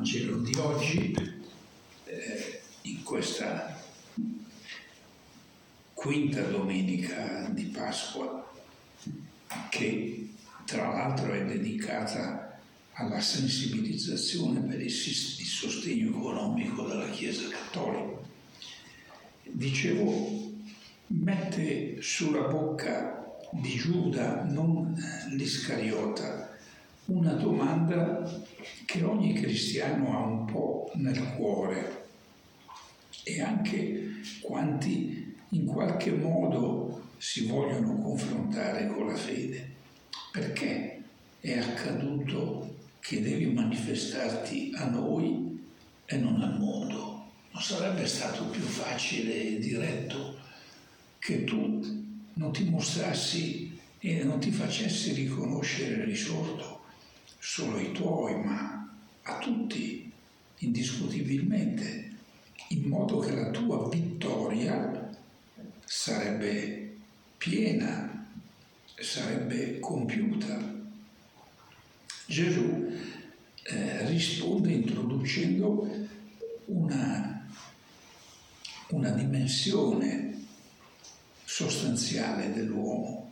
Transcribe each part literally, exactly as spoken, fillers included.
Vangelo di oggi, eh, in questa quinta domenica di Pasqua, che tra l'altro è dedicata alla sensibilizzazione per il sostegno economico della Chiesa Cattolica. Dicevo, mette sulla bocca di Giuda, non l'Iscariota, una domanda che ogni cristiano ha un po' nel cuore, e anche quanti in qualche modo si vogliono confrontare con la fede. Perché è accaduto che devi manifestarti a noi e non al mondo? Non sarebbe stato più facile e diretto che tu non ti mostrassi e non ti facessi riconoscere risorto solo ai tuoi, ma a tutti, indiscutibilmente, in modo che la tua vittoria sarebbe piena, sarebbe compiuta. Gesù eh, risponde introducendo una, una dimensione sostanziale dell'uomo.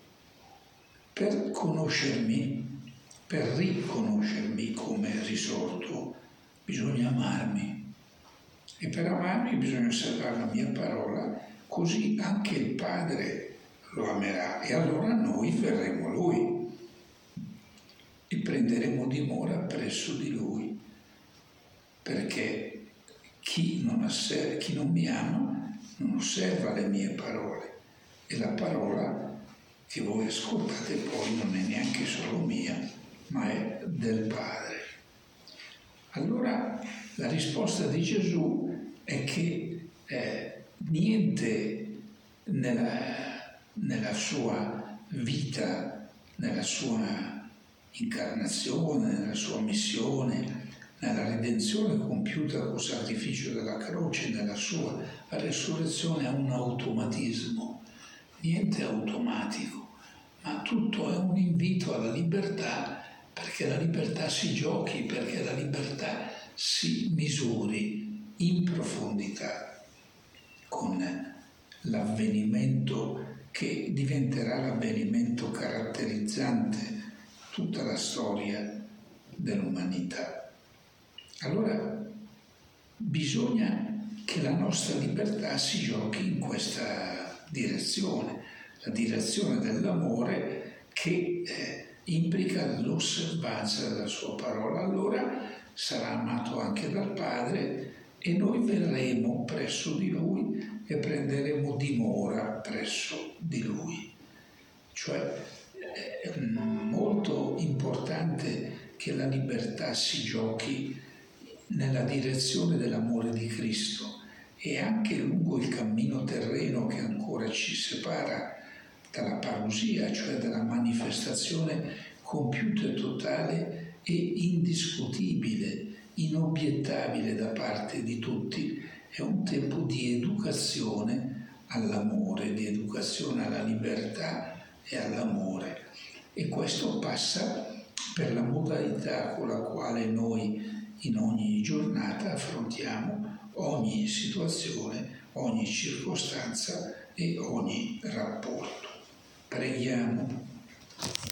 Per conoscermi, per riconoscermi come risorto, bisogna amarmi, e per amarmi bisogna osservare la mia parola, così anche il Padre lo amerà, e allora noi verremo a Lui e prenderemo dimora presso di Lui, perché chi non, osserva, chi non mi ama non osserva le mie parole, e la parola che voi ascoltate poi non è neanche solo mia, ma è del Padre. Allora la risposta di Gesù è che eh, niente nella, nella sua vita, nella sua incarnazione, nella sua missione, nella redenzione compiuta col sacrificio della croce, nella sua resurrezione, ha un automatismo. Niente è automatico, ma tutto è un invito alla libertà, perché la libertà si giochi, perché la libertà si misuri in profondità con l'avvenimento che diventerà l'avvenimento caratterizzante tutta la storia dell'umanità. Allora bisogna che la nostra libertà si giochi in questa direzione, la direzione dell'amore che eh, implica l'osservanza della sua parola. Allora sarà amato anche dal Padre e noi verremo presso di Lui e prenderemo dimora presso di Lui. Cioè è molto importante che la libertà si giochi nella direzione dell'amore di Cristo, e anche lungo il cammino terreno che ancora ci separa dalla parousia, cioè dalla manifestazione compiuta e totale e indiscutibile, inobiettabile da parte di tutti. È un tempo di educazione all'amore, di educazione alla libertà e all'amore, e questo passa per la modalità con la quale noi in ogni giornata affrontiamo ogni situazione, ogni circostanza e ogni rapporto. Preghiamo.